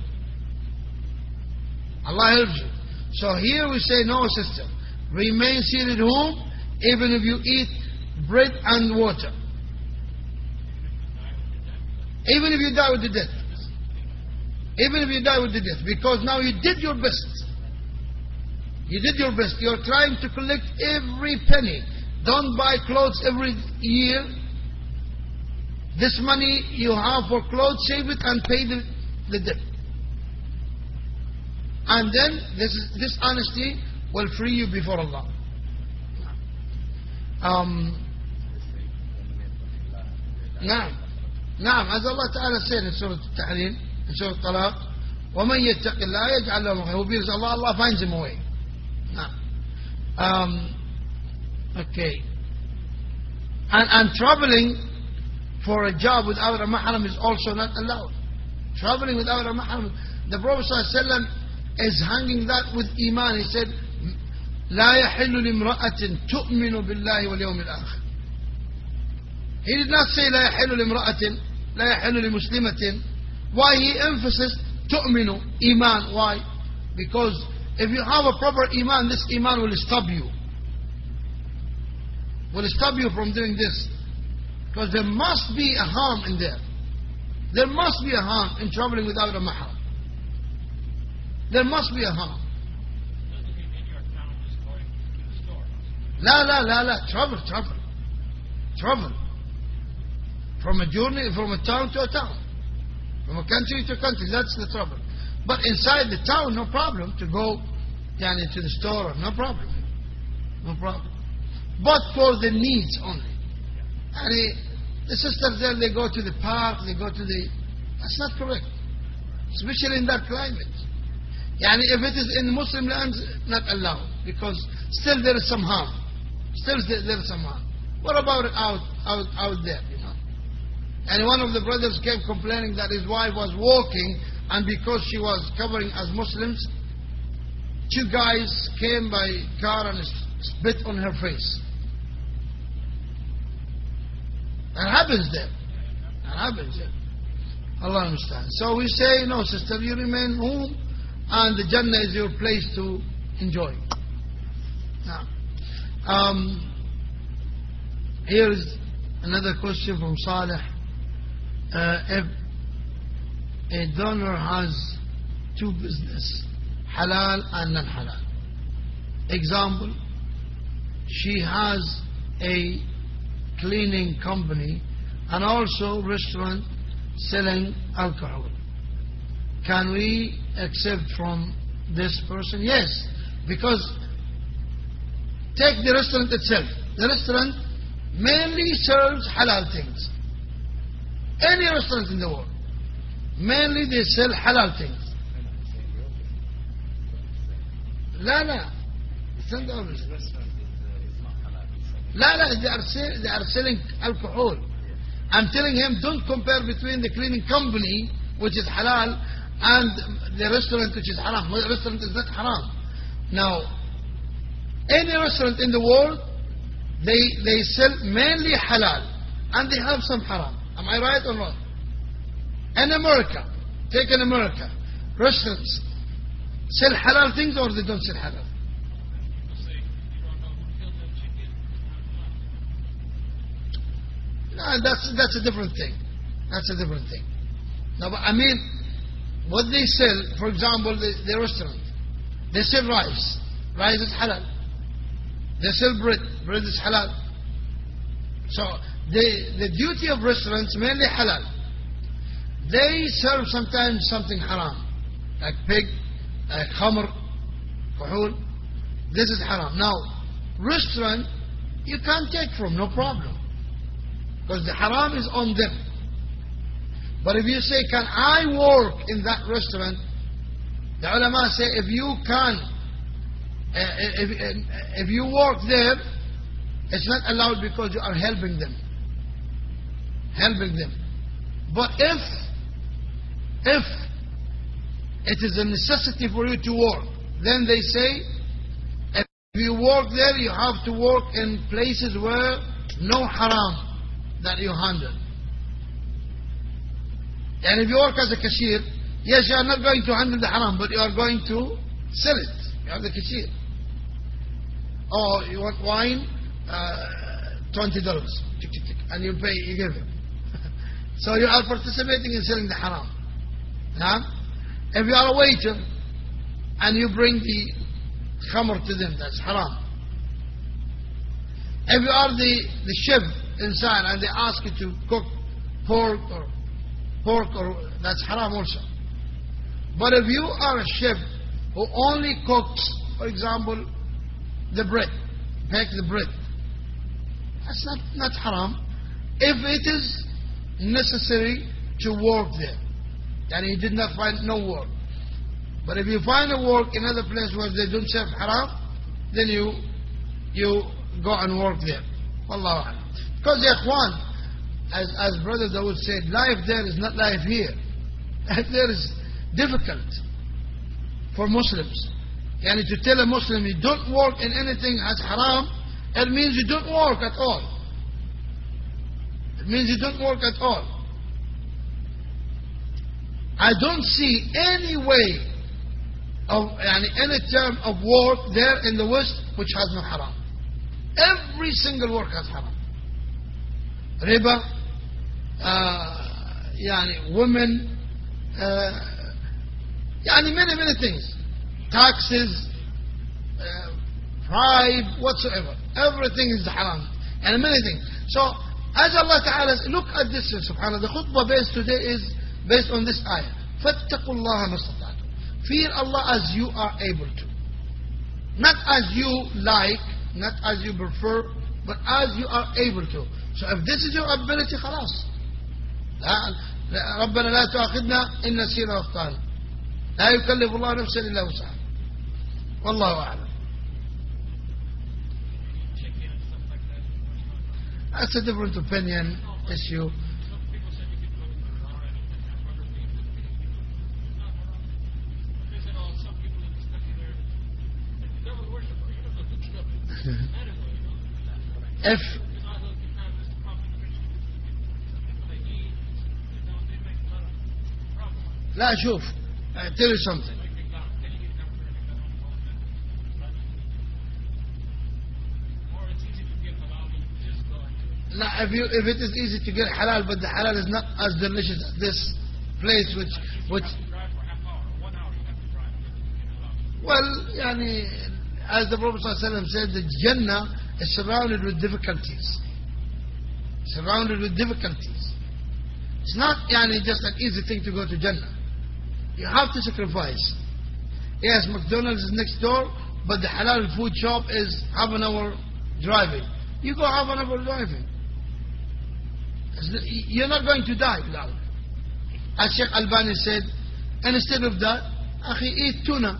Allah helps you. So here we say, no, sister, remain seated home, even if you eat bread and water. Even if you die with the debt. Even if you die with the debt. Because now you did your best. You did your best. You're trying to collect every penny. Don't buy clothes every year. This money you have for clothes, save it and pay the, the debt. And then this, this honesty will free you before Allah. Um, نعم نعم as Allah Ta'ala said in Surah Al-Tahrim, in Surah Al-Talaq, وَمَنْ يَتَّقِ اللَّهَ يَجْعَلْ لَهُ مَخْرَجًا. Who fears Allah, Allah finds him a way. نعم. Um, okay. And, and traveling for a job without a mahram is also not allowed. Traveling without a mahram. The Prophet ﷺ is hanging that with iman. He said, لا يحل لامرأة تؤمن بالله واليوم الآخر. He did not say لا يحل لامرأة لا يحل لمسلمة. Why he emphasized تؤمن, iman? Why? Because if you have a proper iman, this iman will stop you. Will stop you from doing this. Because there must be a harm in there. There must be a harm in traveling without a mahram. There must be a harm. Doesn't mean in your town is going to the store. La, la, la, la. Travel, travel. Travel. From a journey, from a town to a town. From a country to a country. That's the trouble. But inside the town, no problem. To go yani, to the store, no problem. No problem. But for the needs only. And the sisters there, they go to the park, they go to the... That's not correct. Especially in that climate. Yani if it is in Muslim lands, not allowed. Because still there is some harm. Still there is some harm. What about it out, out, out there, you know? And one of the brothers came complaining that his wife was walking, and because she was covering as Muslims, two guys came by car and spit on her face. That happens there. That happens there. Allah understand. So we say, no sister, you remain home, and the Jannah is your place to enjoy. Now, um, here is another question from Saleh. Uh, if a donor has two business, halal and non-halal. Example, she has a cleaning company and also restaurant selling alcohol. Can we accept from this person? Yes, because take the restaurant itself. The restaurant mainly serves halal things. Any restaurant in the world, mainly they sell halal things. لا لا لا لا they are, sell, they are selling alcohol. I'm telling him, don't compare between the cleaning company, which is halal, and the restaurant, which is haram. The restaurant is not haram. Now, any restaurant in the world, they, they sell mainly halal, and they have some haram. Am I right or not? In America, take in America, restaurants sell halal things or they don't sell halal? No, that's, that's a different thing. That's a different thing. No, but I mean, what they sell, for example, the, the restaurant, they sell rice. Rice is halal. They sell bread. Bread is halal. So, the, the duty of restaurants, mainly halal. They serve sometimes something haram, like pig, like khamr, kuhul. This is haram. Now, restaurant, you can't take from, no problem. Because the haram is on them. But if you say, can I work in that restaurant? The ulama say, if you can, uh, if, if you work there, it's not allowed because you are helping them. Helping them. But if, if it is a necessity for you to work, then they say, if you work there, you have to work in places where no haram that you handle. And if you work as a cashier, yes, you are not going to handle the haram, but you are going to sell it. You are the cashier. Oh, you want wine? Uh, twenty dollars. And you pay, you give him. So you are participating in selling the haram. Huh? If you are a waiter, and you bring the khamr to them, that's haram. If you are the, the chef inside, and they ask you to cook pork or pork, or that's haram also. But if you are a chef who only cooks, for example, the bread, bake the bread, that's not, not haram. If it is necessary to work there, and he did not find no work. But if you find a work in other place where they don't serve haram, then you you go and work there. Wallahu a'lam. Because, ya ikhwan, as, as Brother Dawood said, life there is not life here. Life there is difficult for Muslims. Yani to tell a Muslim you don't work in anything as haram, it means you don't work at all. It means you don't work at all. I don't see any way of yani, any term of work there in the West which has no haram. Every single work has haram. Riba, uh, yani women, uh, yani many, many things. Taxes, uh, bribe, whatsoever. Everything is haram. And many things. So, as Allah Ta'ala, look at this, subhanAllah. The khutbah based today is based on this ayah. فَاتَّقُوا اللَّهَ مَا اسْتَطَعْتُمْ. Fear Allah as you are able to. Not as you like, not as you prefer, but as you are able to. So if this is your ability, خلاص. ربنا لا تؤاخذنا إن نسينا وأخطأنا. لا يكلف الله نفسا إلا وسعها. والله أعلم. That's a different opinion issue. If لا شوف I'll tell you something. Now, if you if it is easy to get halal, but the halal is not as delicious as this place, which which well, yani, as the Prophet ﷺ said, the Jannah is surrounded with difficulties. Surrounded with difficulties. It's not yani, just an easy thing to go to Jannah. You have to sacrifice. Yes, McDonald's is next door, but the halal food shop is half an hour driving. You go half an hour driving. You're not going to die, Bilal. As Sheikh Albani said, and instead of that, akhi, eat tuna.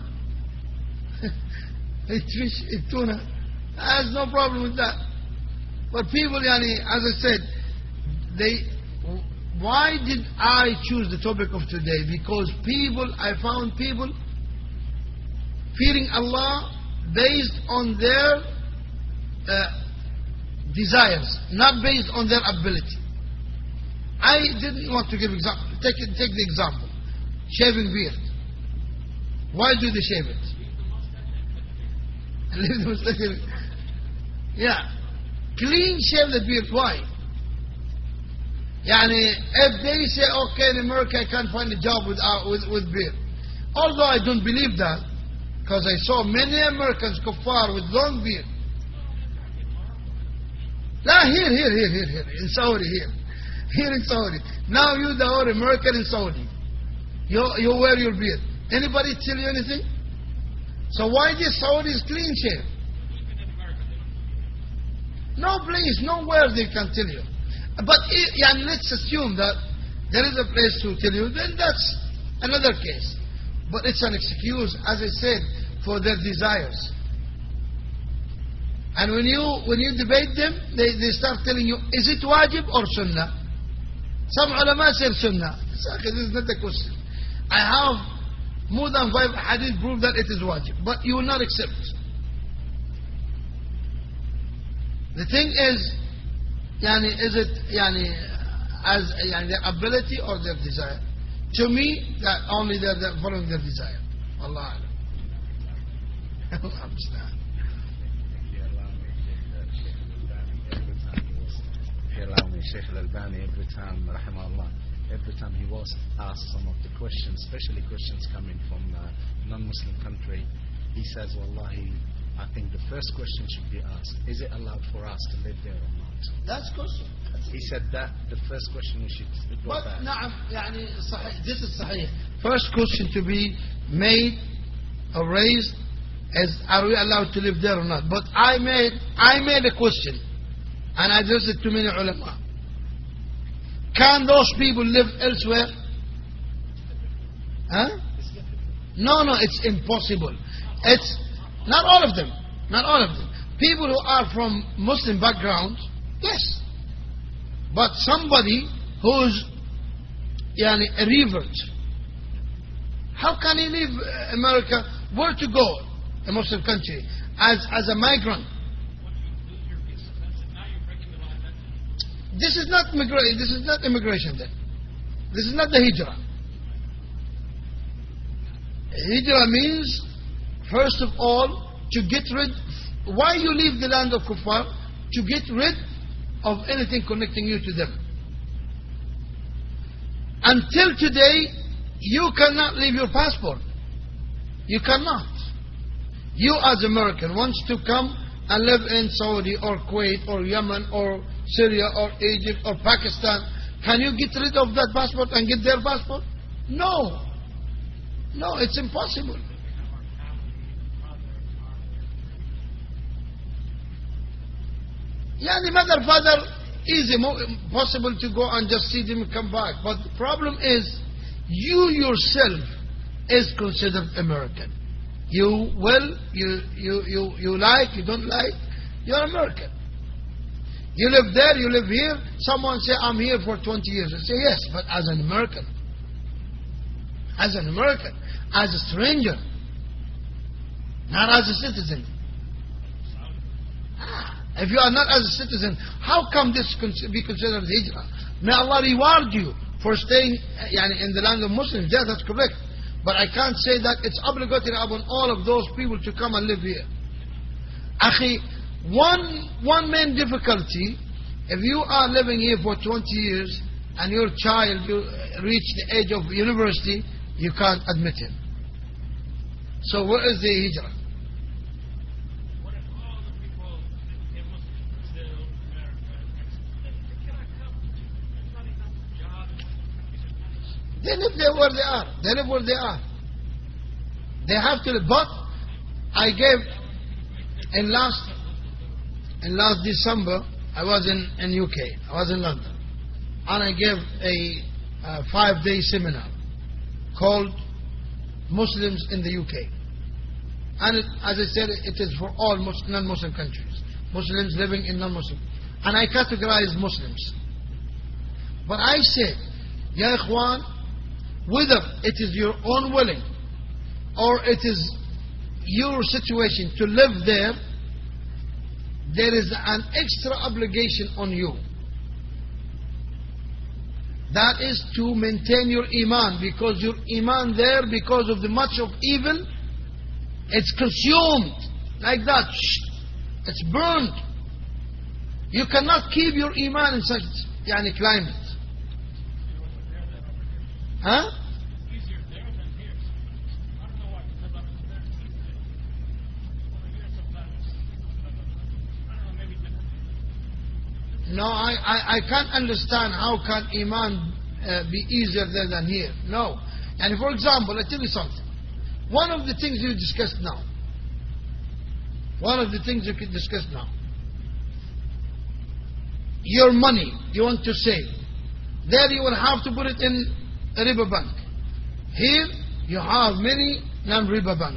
Eat fish, eat tuna. There's no problem with that. But people, yani, as I said, they... Why did I choose the topic of today? Because people, I found people fearing Allah based on their uh, desires, not based on their ability. I didn't want to give example. Take it, take the example, shaving beard. Why do they shave it? Leave the mustache. Yeah, clean shave the beard. Why? Yani, if they say, okay, in America I can't find a job with, uh, with, with beard. Although I don't believe that, because I saw many Americans, kuffar, with long beard. Nah, here, here, here, here, here, in Saudi, here. Here in Saudi. Now you, the whole American in Saudi. You, you wear your beard. Anybody tell you anything? So why this Saudis clean shave? No place, nowhere they can tell you. But yeah, let's assume that there is a place to tell you, then that's another case. But it's an excuse, as I said, for their desires. And when you when you debate them, they, they start telling you, is it wajib or sunnah? Some ulama say sunnah. This is not a question. I have more than five hadith prove that it is wajib, but you will not accept. The thing is, Yani, is it yani, as yani, their ability or their desire? To me, that only they're, they're following their desire. Allah Alam. If you allow me, Shaykh Al-Albani, every time, rahimahullah, every time he was asked some of the questions, especially questions coming from a non-Muslim country, he says, Wallahi, I think the first question should be asked, is it allowed for us to live there or not? That's question. He said that the first question we should go but back. نعم, يعني, صحيح, this is sahih. First question to be made or raised is, are we allowed to live there or not? But I made, I made a question, and I addressed it to many ulama. Can those people live elsewhere? Huh? No, no, it's impossible. It's not all of them. Not all of them. people who are from Muslim background, yes. But somebody who's yani, a revert, how can he leave America? Where to go? A Muslim country as as a migrant. This is not migra- This is not immigration. Then this is not the hijrah. Hijrah means, first of all, to get rid. Why you leave the land of kuffar? To get rid of anything connecting you to them. Until today, you cannot leave your passport. You cannot. You as American wants to come and live in Saudi or Kuwait or Yemen or Syria or Egypt or Pakistan. Can you get rid of that passport and get their passport? No. No, it's impossible. Yeah, the mother, father, easy, possible to go and just see them come back. But the problem is, you yourself is considered American. You will, you, you, you, you like, you don't like, you're American. You live there, you live here. Someone say, I'm here for twenty years. I say, yes, but as an American. As an American. As a stranger. Not as a citizen. If you are not as a citizen, how come this be considered hijrah? May Allah reward you for staying in the land of Muslims. Yeah, that's correct. But I can't say that it's obligatory upon all of those people to come and live here. Akhi, one, one main difficulty, if you are living here for twenty years and your child you reach the age of university, you can't admit him. So where is the hijrah? What if all the people in Muslim Brazil, America, they cannot come? There's not enough jobs. They live there where they are. They live where they are. They have to live. But I gave in last in last December, I was in, in U K. I was in London. And I gave a, a five-day seminar called Muslims in the U K. And it, as I said, it is for all non-Muslim countries. Muslims living in non-Muslim. And I categorize Muslims. But I said, Ya Ikhwan, whether it is your own willing or it is your situation to live there, there is an extra obligation on you. That is to maintain your iman, because your iman there, because of the much of evil, it's consumed like that. It's burned. You cannot keep your iman in such yani, climate. Huh? Easier there than here. I don't know what to live up to there. Over here sometimes, I don't know, maybe different. No, I, I, I can't understand how can iman uh, be easier there than here. No. And for example, I tell you something. One of the things you discussed now, one of the things you can discuss now, your money you want to save, there you will have to put it in a riba bank. Here you have many non-riba bank.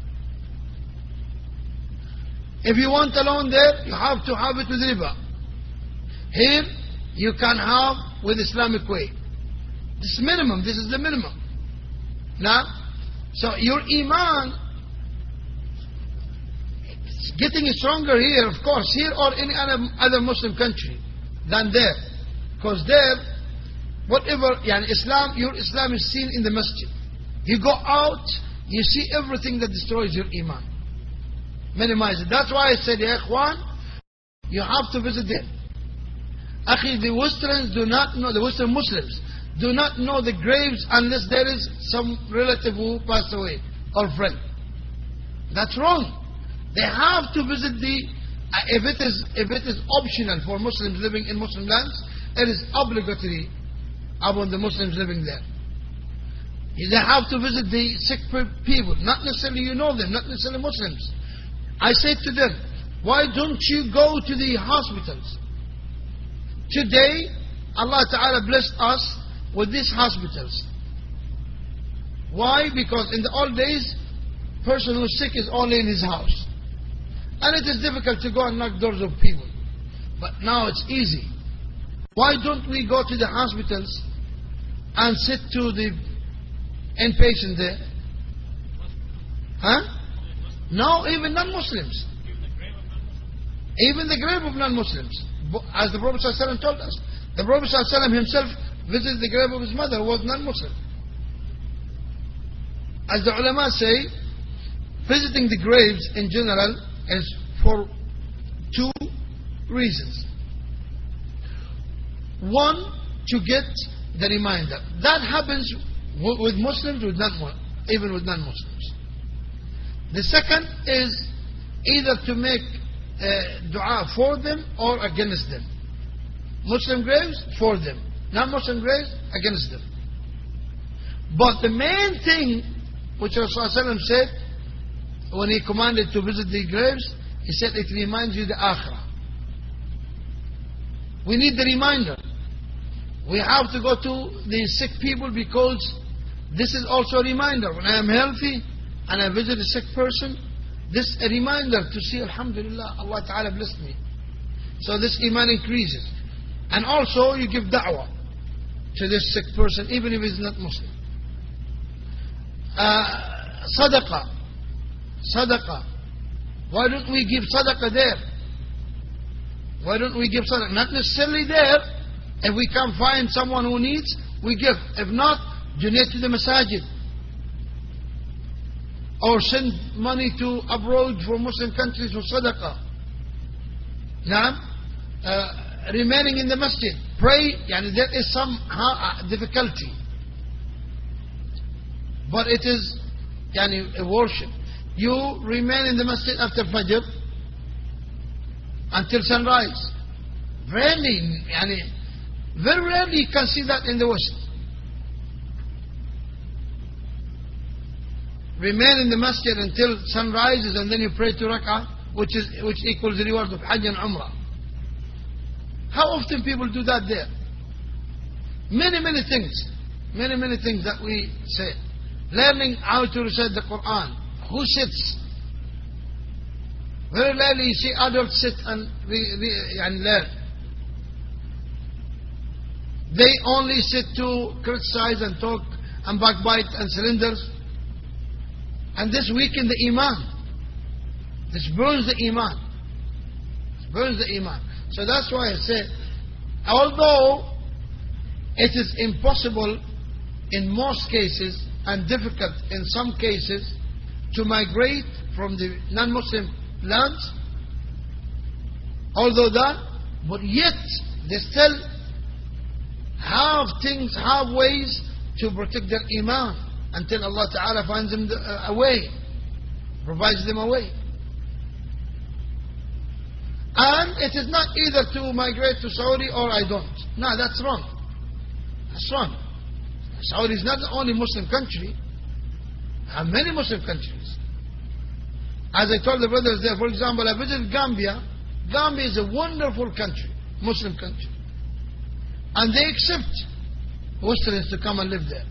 If you want a loan there, you have to have it with riba. Here you can have with Islamic way. This is minimum. This is the minimum. Now, so your iman is getting stronger here, of course, here or any other, other Muslim country than there. Because there, whatever, yani Islam, your Islam is seen in the masjid. You go out, you see everything that destroys your iman. Minimize it. That's why I said, Ya Ikhwan, you have to visit them. Akhi, the Westerns do not know, the Western Muslims do not know the graves unless there is some relative who passed away or friend. That's wrong. They have to visit the, uh, if it is if it is optional for Muslims living in Muslim lands, it is obligatory upon the Muslims living there. They have to visit the sick people. Not necessarily you know them, not necessarily Muslims. I said to them, why don't you go to the hospitals? Today, Allah Ta'ala blessed us with these hospitals. Why? Because in the old days, person who's sick is only in his house. And it is difficult to go and knock doors of people. But now it's easy. Why don't we go to the hospitals and sit to the inpatient there? Huh? No, even non-Muslims. Even the grave of non-Muslims. As the Prophet ﷺ told us. The Prophet ﷺ himself visited the grave of his mother who was non-Muslim. As the ulama say, visiting the graves in general is for two reasons. One, to get the reminder. That happens with Muslims, with non, even with non-Muslims. The second is either to make uh, dua for them or against them. Muslim graves, for them. Non-Muslim graves, against them. But the main thing which Rasulullah said when he commanded to visit the graves, he said it reminds you the akhirah. We need the reminder. We have to go to the sick people because this is also a reminder. When I am healthy and I visit a sick person, this is a reminder to see, alhamdulillah, Allah Ta'ala blessed me. So this iman increases. And also you give da'wah to this sick person, even if he's not Muslim. Uh, sadaqah. Sadaqah. Why don't we give sadaqah there? Why don't we give sadaqah? Not necessarily there. If we can find someone who needs, we give. If not, donate to the masajid. Or send money to abroad for Muslim countries for sadaqah. Now, uh, remaining in the masjid. Pray, yani there is some uh, difficulty. But it is yani, a worship. You remain in the masjid after Fajr until sunrise. Rarely, yani, very rarely you can see that in the West. Remain in the masjid until sun rises and then you pray two rak'ah, which is which equals the reward of Hajj and Umrah. How often people do that there? Many, many things. Many, many things that we say. Learning how to recite the Quran. Who sits? Very rarely you see adults sit and, re, re, and learn. They only sit to criticize and talk and backbite and cylinders. And this weakens the iman. This burns the iman. This burns the iman. So that's why I say, although it is impossible in most cases and difficult in some cases to migrate from the non-Muslim lands, although that, but yet they still have things, have ways to protect their iman until Allah Ta'ala finds them a way, provides them a way. And it is not either to migrate to Saudi or I don't. No, that's wrong. That's wrong. Saudi is not the only Muslim country. There are many Muslim countries. As I told the brothers there, for example, I visited Gambia. Gambia is a wonderful country, Muslim country. And they accept Westerns to come and live there.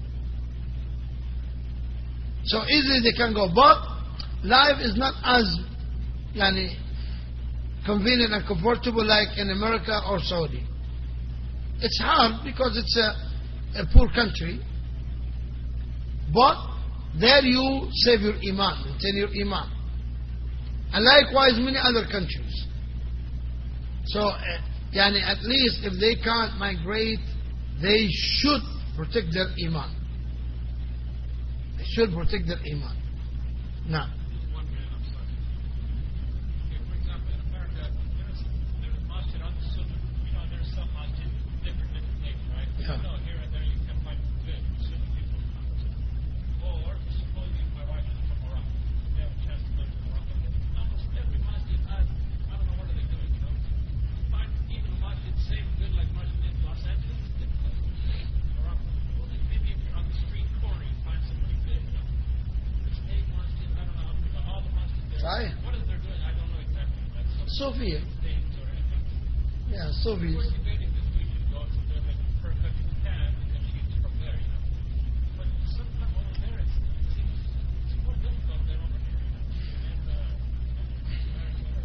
So easily they can go. But life is not as yani, convenient and comfortable like in America or Saudi. It's hard because it's a, a poor country. But there you save your iman, maintain your iman. And likewise many other countries. So, uh, yani at least if they can't migrate, they should protect their iman. They should protect their iman. Now. One minute, I'm sorry. Okay, for example, in America, there's, there's a masjid on the sunnah. You know, there's some masjid, different, different things, right? Yeah. You know, here and there you can find good sunnah people. Or, supposedly, my wife is from Morocco. They have a chance to go to Morocco. Almost every masjid has, I don't know what are they doing, you know? You find even a masjid same good like masjid in Los Angeles. Morocco. Well, maybe if you're on the street corner, you find somebody good, you know? There's eight masjids, I don't know how to do all the masjids there. Right. What is they're doing? I don't know exactly. That's some Sophia. states or anything. Yeah, Sophia. We're debating this. We should go to the per country we can and sheets from there, you know. But sometimes over there, it's, it seems it's more difficult than over here, you know. And, uh,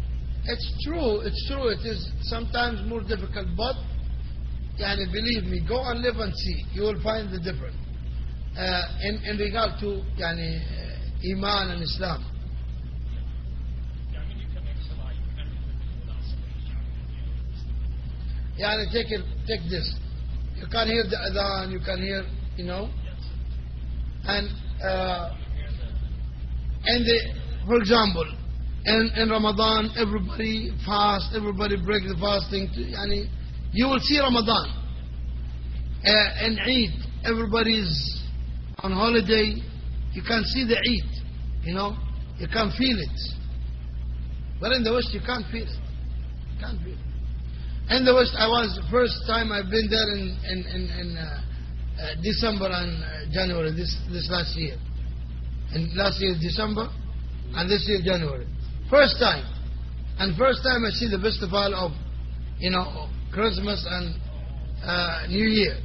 It's true, it's true. It is sometimes more difficult, but yani, believe me, go and live and see. You will find the difference. Uh, in, in regard to yani, uh, Iman and Islam. Yeah, I mean, you can exercise everything without somebody shouting. Yani, take, it, take this. You can hear the adhan, you can hear, you know. Yes. And, uh, You hear the and the, for example, in, in Ramadan, everybody fast, everybody break the fasting. To, yani, you will see Ramadan. Uh, in Eid, everybody's on holiday. You can see the Eid, you know. You can feel it. But in the West, you can't feel it. You can't feel it. In the West, I was, first time I've been there in, in, in, in uh, uh, December and uh, January, this, this last year. And last year, December, and this year, January. First time. And first time I see the festival of, you know, Christmas and uh, New Year.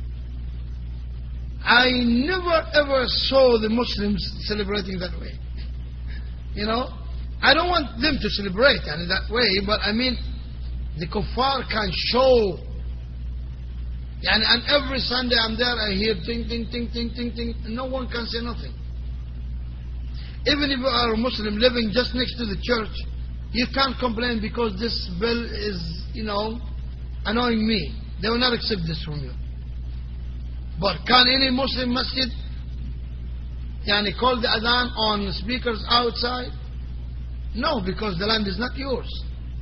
I never ever saw the Muslims celebrating that way. You know, I don't want them to celebrate in that way, but I mean, the kuffar can show. And, and every Sunday I'm there, I hear ting, ting, ting, ting, ting, ting. No one can say nothing. Even if you are a Muslim living just next to the church, you can't complain because this bell is, you know, annoying me. They will not accept this from you. But can any Muslim masjid yani, call the adhan on speakers outside? No, because the land is not yours.